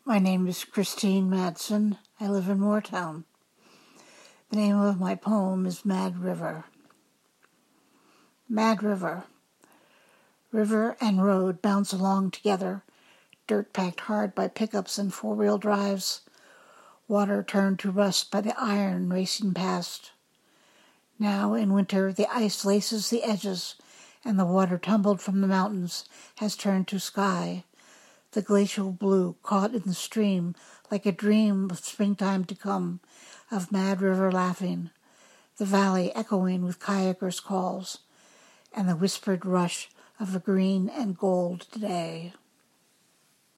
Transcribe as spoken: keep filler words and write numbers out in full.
My name is Christine Madsen. I live in Moortown. The name of my poem is Mad River. Mad River. River and road bounce along together, dirt packed hard by pickups and four-wheel drives, water turned to rust by the iron racing past. Now in winter the ice laces the edges, and the water tumbled from the mountains has turned to sky, the glacial blue caught in the stream like a dream of springtime to come, of Mad River laughing, the valley echoing with kayakers' calls, and the whispered rush of a green and gold day.